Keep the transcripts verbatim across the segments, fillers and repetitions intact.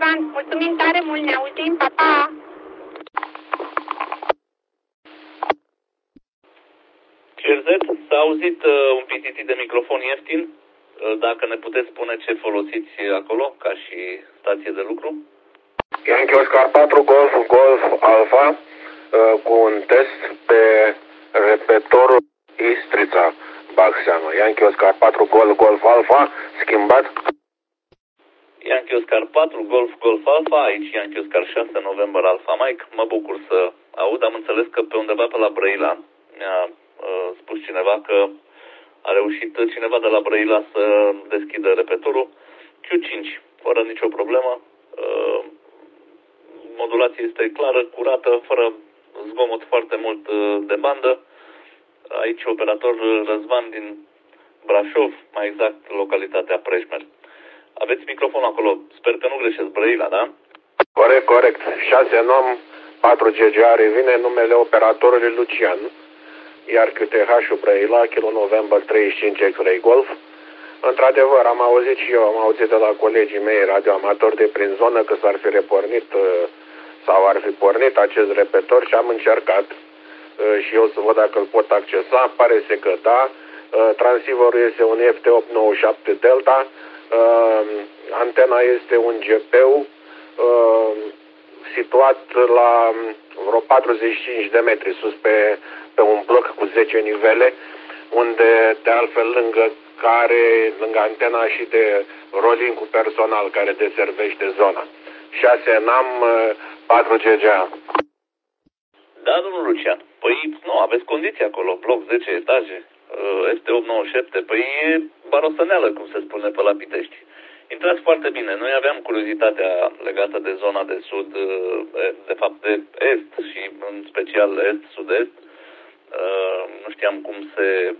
Răzvan. Mulțumim tare mult, ne auzim, pa, pa! Cerzet, s-a auzit uh, un pititit de microfon ieftin. Uh, dacă ne puteți spune ce folosiți acolo, ca și stație de lucru. Yankee Oscar patru Golf Golf Alpha uh, cu un test pe repetorul Istrița, bag seama. Yankee Oscar patru Golf Golf Alpha, schimbat. Yankee Oscar patru Golf Golf Alpha, aici Yankee Oscar șase November Alpha Mike. Mă bucur să aud, am înțeles că pe undeva pe la Brăila mi-a uh, spus cineva că a reușit cineva de la Brăila să deschidă repetorul Q cinci, fără nicio problemă. Uh, modulația este clară, curată, fără zgomot foarte mult uh, de bandă. Aici operator Răzvan din Brașov, mai exact localitatea Prejmer. Aveți microfonul acolo, sper că nu greșesc, Brăila, da? Corect, corect. șase nom, patru G G A revine numele operatorului Lucian, iar Q T H-ul Brăila, Kilo November treizeci și cinci X-Ray Golf. Într-adevăr, am auzit și eu, am auzit de la colegii mei radioamatori de prin zonă că s-ar fi repornit sau ar fi pornit acest repetor și am încercat și eu să văd dacă îl pot accesa. Pare să că da. Transceiverul este un F T opt nouă șapte Delta. Antena este un G P U situat la vreo patruzeci și cinci de metri sus pe, pe un bloc cu zece nivele, unde de altfel lângă care, lângă antena și de rolling cu personal care deservește zona. șase NAM, patru G G A. Da, domnul Lucian. Păi nu, aveți condiții acolo, bloc zece etaje, F T opt nouă șapte, păi e barosăneală, cum se spune pe la Pitești. Intrați foarte bine. Noi aveam curiozitatea legată de zona de sud, de fapt de est și în special est-sud-est. Nu știam cum se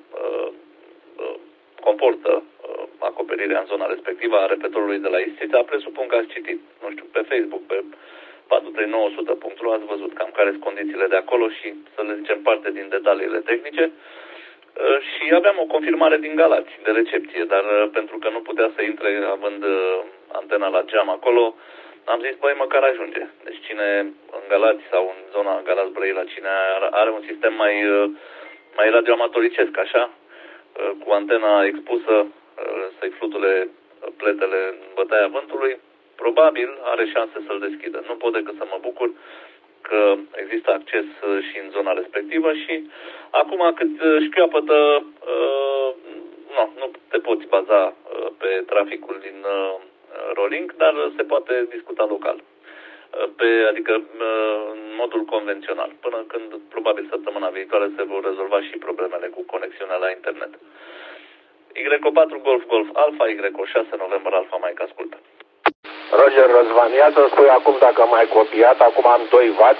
comportă acoperirea în zona respectivă a repetorului de la Istrița. Presupun că ați citit, nu știu, pe Facebook, pe patru trei nouă zero zero punct ro, ați văzut cam care sunt condițiile de acolo și să le zicem parte din detaliile tehnice. Și aveam o confirmare din Galați de recepție, dar pentru că nu putea să intre având antena la geam acolo, am zis, băi, măcar ajunge. Deci cine în Galați sau în zona Galați-Brăila, cine are un sistem mai, mai radioamatoricesc, așa, cu antena expusă, să-i flutule pletele în bătaia vântului, probabil are șanse să-l deschidă. Nu pot decât să mă bucur că există acces și în zona respectivă și acum cât șchioapătă, uh, nu, nu te poți baza uh, pe traficul din uh, rolling, dar se poate discuta local, uh, pe, adică uh, în modul convențional, până când probabil săptămâna viitoare se vor rezolva și problemele cu conexiunea la internet. Y patru Golf Golf Alpha, Y șase November Alpha Mike, ascultă. Roger Răzvan, ia să spui acum dacă am mai copiat, acum am doi watt.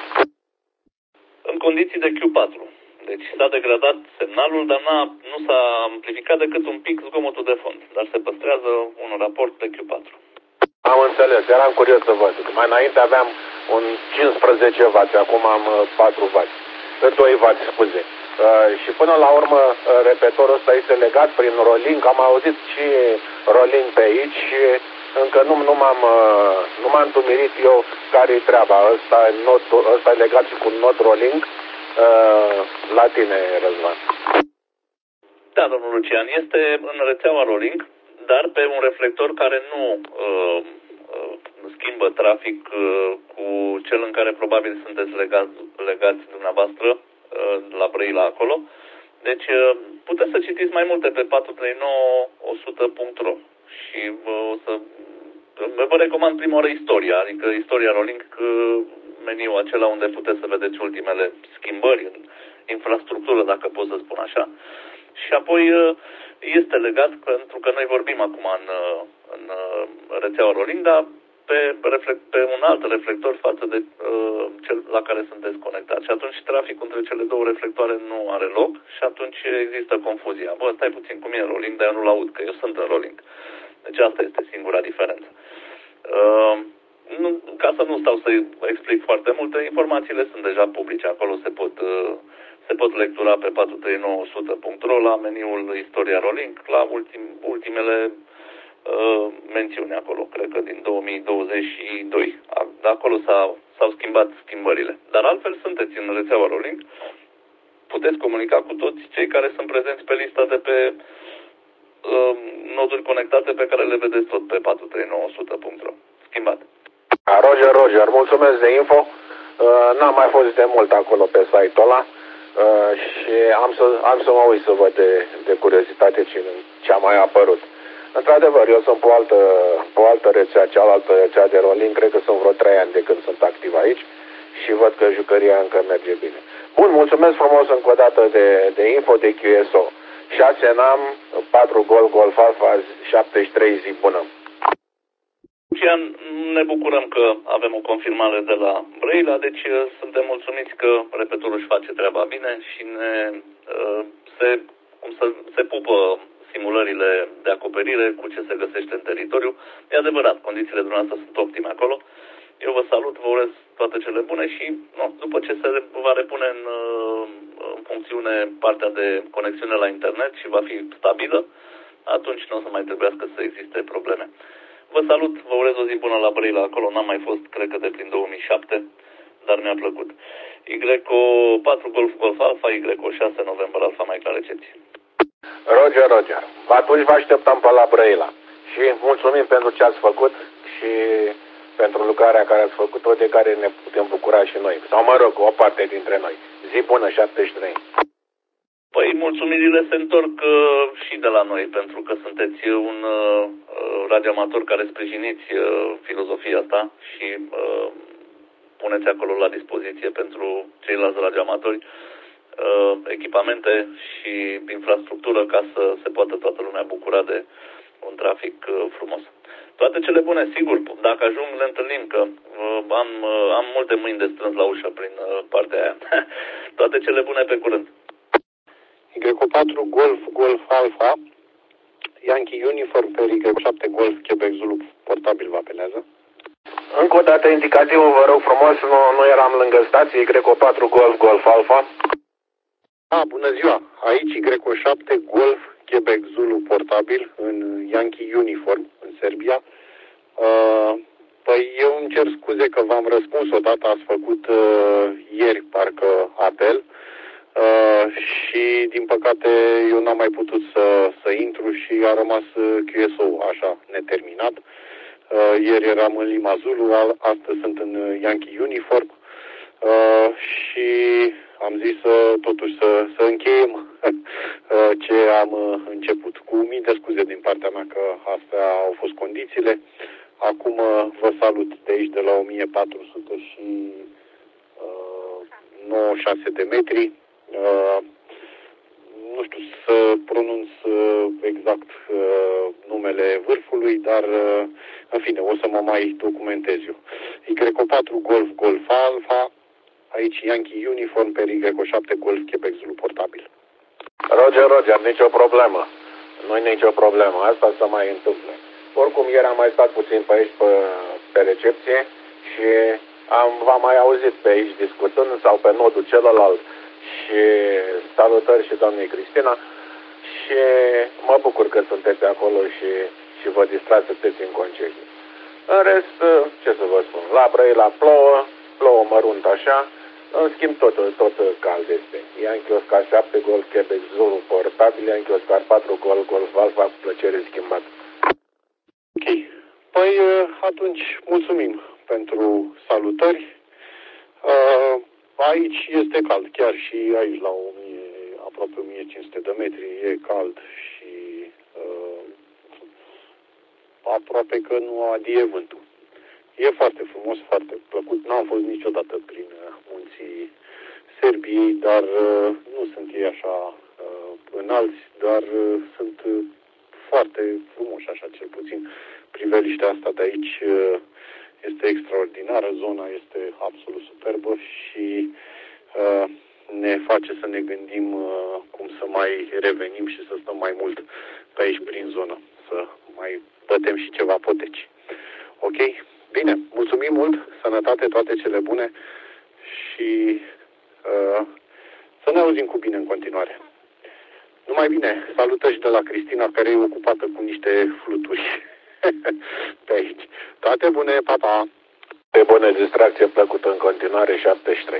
În condiții de Q patru. Deci s-a degradat semnalul, dar nu s-a amplificat decât un pic zgomotul de fond. Dar se păstrează un raport de Q patru. Am înțeles, eram curios să văd. Mai înainte aveam un cincisprezece watt, acum am patru watt. doi watt, scuze. Uh, și până la urmă repetorul ăsta este legat prin rolling. Am auzit și rolling pe aici și încă nu, nu m-am nu m-am întumirit eu care-i treaba. Ăsta, not, ăsta e legat și cu not rolling. Uh, la tine, Răzvan. Da, domnul Lucian, este în rețeaua rolling, dar pe un reflector care nu uh, uh, schimbă trafic uh, cu cel în care probabil sunteți legați, legați dumneavoastră uh, la Brăila acolo. Deci uh, puteți să citiți mai multe pe patru trei nouă zero zero punct ro și uh, o să vă recomand prima oară istoria, adică istoria rolling, uh, meniul acela unde puteți să vedeți ultimele schimbări în infrastructură, dacă pot să spun așa. Și apoi este legat, pentru că noi vorbim acum în, în rețeaua rolling, dar pe, pe un alt reflector față de uh, cel la care sunteți conectați. Și atunci traficul între cele două reflectoare nu are loc și atunci există confuzia. Bă, stai puțin, cum e în rolling, dar eu nu-l aud, că eu sunt în rolling. Deci asta este singura diferență. Uh, Nu, ca să nu stau să explic foarte multe, informațiile sunt deja publice, acolo se pot, se pot lectura pe patru trei nouă zero zero punct ro la meniul Istoria Rolling, la ultim, ultimele uh, mențiune acolo, cred că din două mii douăzeci și doi. De acolo s-au, s-au schimbat schimbările. Dar altfel sunteți în rețeaua Rolling. Puteți comunica cu toți cei care sunt prezenți pe lista de pe uh, noduri conectate pe care le vedeți tot pe patru trei nouă sute punct ro. Schimbat. Roger, Roger, mulțumesc de info. Uh, n-am mai fost de mult acolo pe site-ul ăla uh, și am să, am să mă uit să văd de, de curiozitate ce, ce a mai apărut. Într-adevăr, eu sunt pe o altă, pe o altă rețea, cealaltă rețea de Rolling, cred că sunt vreo trei ani de când sunt activ aici și văd că jucăria încă merge bine. Bun, mulțumesc frumos încă o dată de, de info, de Q S O. șase N-am, patru Gol, Golf Alpha, șaptezeci și trei, zi bună. Lucian, ne bucurăm că avem o confirmare de la Brăila, deci suntem mulțumiți că repetorul își face treaba bine și ne, se, cum să, se pupă simulările de acoperire cu ce se găsește în teritoriu. E adevărat, condițiile dumneavoastră sunt optime acolo. Eu vă salut, vă urez toate cele bune și nu, după ce se va repune în, în funcțiune partea de conexiune la internet și va fi stabilă, atunci nu o să mai trebuiască să existe probleme. Vă salut, vă urez o zi bună la Brăila, acolo n-am mai fost, cred că de prin două mii șapte, dar mi-a plăcut. Y patru Golf Golf Alpha, Y șase November Alpha Mike la recepție. Roger, Roger. Atunci vă așteptăm pe la Brăila. Și mulțumim pentru ce ați făcut și pentru lucrarea care ați făcut-o, de care ne putem bucura și noi. Sau mă rog, o parte dintre noi. Zi bună, șaptezeci și trei. Păi mulțumirile se întorc uh, și de la noi, pentru că sunteți un uh, radioamator care sprijiniți uh, filozofia asta și uh, puneți acolo la dispoziție pentru ceilalți radioamatori uh, echipamente și infrastructură ca să se poată toată lumea bucura de un trafic uh, frumos. Toate cele bune, sigur, dacă ajung le întâlnim, că uh, am, uh, am multe mâini de strâns la ușă prin uh, partea aia. Toate cele bune, pe curând. Y patru Golf Golf Alpha, Yankee Uniform pe Y șapte Golf Quebec Zulu portabil vă apelează. Încă o dată indicativul, vă rog frumos, nu, nu eram lângă stație, Y patru Golf Golf Alpha. A, bună ziua, aici Y șapte Golf Quebec Zulu portabil în Yankee Uniform, în Serbia. Uh, păi eu îmi cer scuze că v-am răspuns odată, ați făcut uh, ieri parcă apel. Uh, și din păcate eu n-am mai putut să, să intru și a rămas Q S O așa neterminat. Uh, ieri eram în Lima Zulu, astăzi sunt în Yankee Uniform uh, și am zis uh, totuși să, să încheiem uh, ce am uh, început. Cu mii de scuze din partea mea că astea au fost condițiile. Acum uh, vă salut de aici de la o mie patru sute și nouăzeci și șase de metri. Uh, nu știu să pronunț uh, exact uh, numele vârfului, dar uh, în fine, o să mă mai documentez eu. Y patru Golf Golf Alpha, aici Yankee Uniform pe Y șapte Golf Quebec Zulu portabil. Roger, Roger, nicio problemă. Nu e nicio problemă, asta se mai întâmplă. Oricum, ieri am mai stat puțin pe aici, pe, pe recepție și am, v-am mai auzit pe aici discutând sau pe nodul celălalt. Și salutări și doamnei Cristina și mă bucur că sunteți acolo și, și vă distrați, sunteți în concediu. În rest, ce să vă spun, la Brăila plouă, plouă mărunt așa, în schimb tot, tot cald este. Yankee Oscar șapte Golf Quebec Zulu portabil, Yankee Oscar patru Golf Golf Alpha cu plăcere schimbat. Ok, păi atunci mulțumim pentru salutări. Uh, Aici este cald, chiar și aici la o mie, aproape o mie cinci sute de metri e cald și uh, aproape că nu adie vântul. E foarte frumos, foarte plăcut. N-am fost niciodată prin munții Serbiei, dar uh, nu sunt ei așa uh, înalți, dar uh, sunt uh, foarte frumoși, așa cel puțin. Priveliștea asta de aici uh, este extraordinară, zona este absolut superbă și uh, ne face să ne gândim uh, cum să mai revenim și să stăm mai mult pe aici prin zonă, să mai bătem și ceva poteci. Ok? Bine, mulțumim mult, sănătate, toate cele bune și uh, să ne auzim cu bine în continuare. Numai bine, salutări de la Cristina, care e ocupată cu niște fluturi. pe aici. Toate bune, pa, pa! Pe bună, distracție plăcută în continuare, șaptezeci și trei.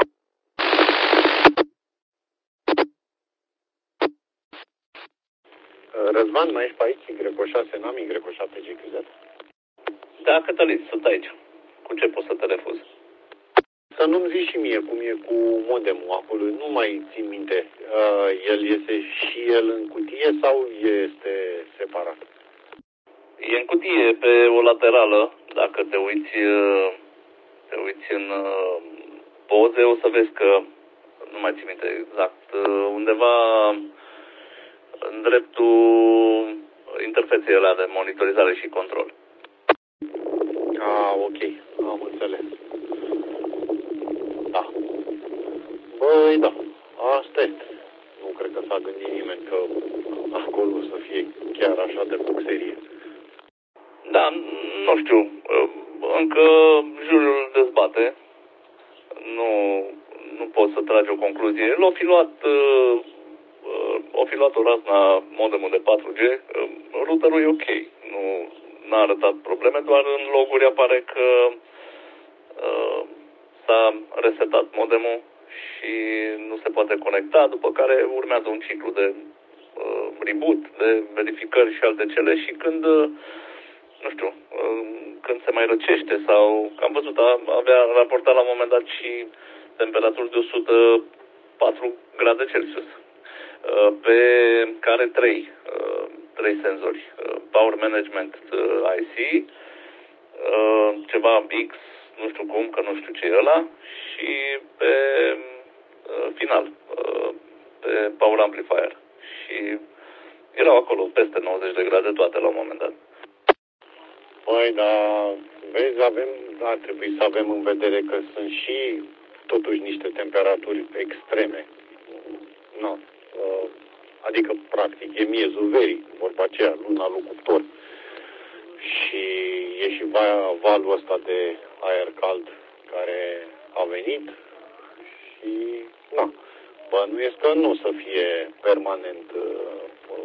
Răzvan, mai ești pe aici? Y șase, n-am Y șapte G Q Z. Da, Cătălin, sunt aici. Cu ce pot să te refuz? Să nu-mi zici și mie cum e cu modemul acolo, nu mai țin minte. Uh, el este și el în cutie sau este separat? E în cutie pe o laterală. Dacă te uiți, te uiți în poze, o să vezi că, nu mai țin minte exact, undeva în dreptul interfeței alea de monitorizare și control. Ah, ok. Am înțeles. Da. Băi, da. Asta este. Nu cred că s-a gândit nimeni că acolo să fie chiar așa de boxerie. Da, nu știu. Încă juriul dezbate. Nu, nu pot să tragi o concluzie. L-o fi luat, o fi luat o razna modemul de patru G. Routerul e ok. Nu n-a arătat probleme, doar în loguri apare că uh, s-a resetat modemul și nu se poate conecta, după care urmează un ciclu de uh, reboot, de verificări și alte cele și când, uh, nu știu, uh, când se mai răcește sau, am văzut, a, avea raportat la un moment dat și temperaturi de o sută patru grade Celsius, uh, pe care trei, uh, trei senzori, uh, Power Management uh, I C, uh, ceva X, nu știu cum, că nu știu ce e ăla, și pe uh, final, uh, pe Power Amplifier. Și erau acolo peste nouăzeci de grade toate la un moment dat. Păi, dar vezi, avem, ar trebui să avem în vedere că sunt și totuși niște temperaturi extreme. Nu. Uh, adică, practic, e miezul verii, vorba aceea, luna lui cuptor. Și e și valul ăsta de aer cald care a venit și, na, bănuiesc că nu o să fie permanent uh,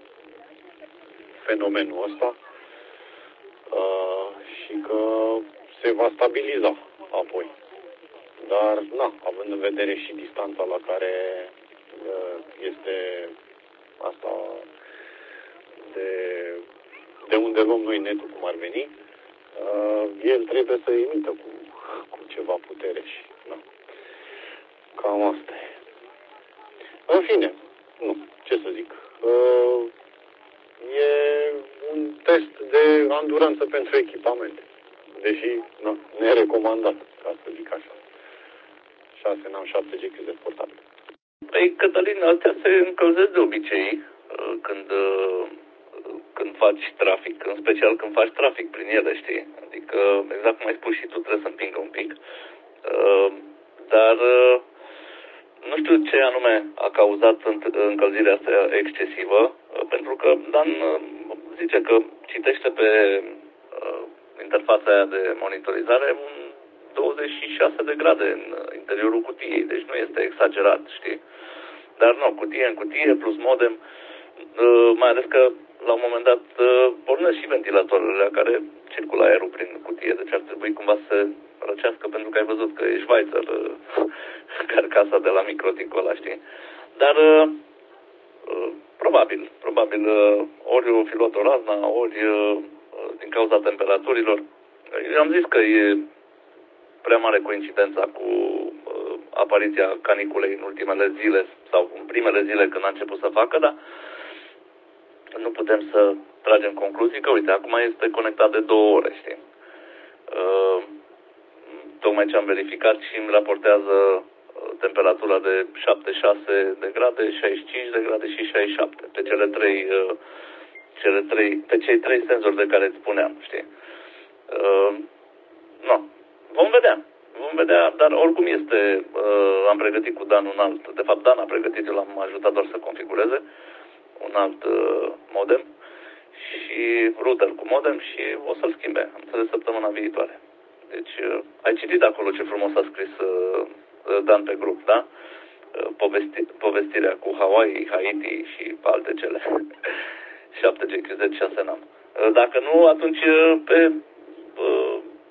fenomenul ăsta uh, și că se va stabiliza apoi. Dar, na, având în vedere și distanța la care uh, este asta de, de unde luăm noi netul, cum ar veni, uh, el trebuie să emită cu, cu ceva putere și, na, cam asta e. În fine, nu, ce să zic, uh, e un test de anduranță pentru echipamente, deși, na, nerecomandat, ca să zic așa. șase N A M șapte G Q Z portabil. Păi, Cătălin, astea se încălzesc de obicei când, când faci trafic, în special când faci trafic prin ele, știi? Adică, exact cum ai spus și tu, trebuie să împingă un pic. Dar nu știu ce anume a cauzat încălzirea asta excesivă, pentru că Dan zice că citește pe interfața aia de monitorizare un douăzeci și șase de grade în interiorul cutiei, deci nu este exagerat, știi? Dar nu, cutie în cutie plus modem, mai ales că la un moment dat pornesc și ventilatoarele care circulă aerul prin cutie, deci ar trebui cumva să se răcească, pentru că ai văzut că e Schweizer carcasa de la microticul ăla, știi? Dar probabil, probabil ori o fi luat o razna, ori din cauza temperaturilor. Eu am zis că e prea mare coincidența cu uh, apariția caniculei în ultimele zile sau în primele zile când a început să facă, dar nu putem să tragem concluzii că, uite, acum este conectat de două ore, știi? Uh, tocmai ce am verificat și îmi raportează uh, temperatura de șaptezeci și șase de grade, șaizeci și cinci de grade și șaizeci și șapte pe cele trei, uh, cele trei, pe cei trei senzori de care îți spuneam, știi? Uh, nu. Vom vedea, vom vedea, dar oricum este, uh, am pregătit cu Dan un alt, de fapt Dan a pregătit, eu l-am ajutat doar să configureze un alt uh, modem și router cu modem și o să-l schimbe, am înțeles, săptămâna viitoare. Deci, uh, ai citit acolo ce frumos a scris uh, Dan pe grup, da? Uh, povesti, povestirea cu Hawaii, Haiti și alte cele. șapte G Q Z, șase N A M. Dacă nu, atunci pe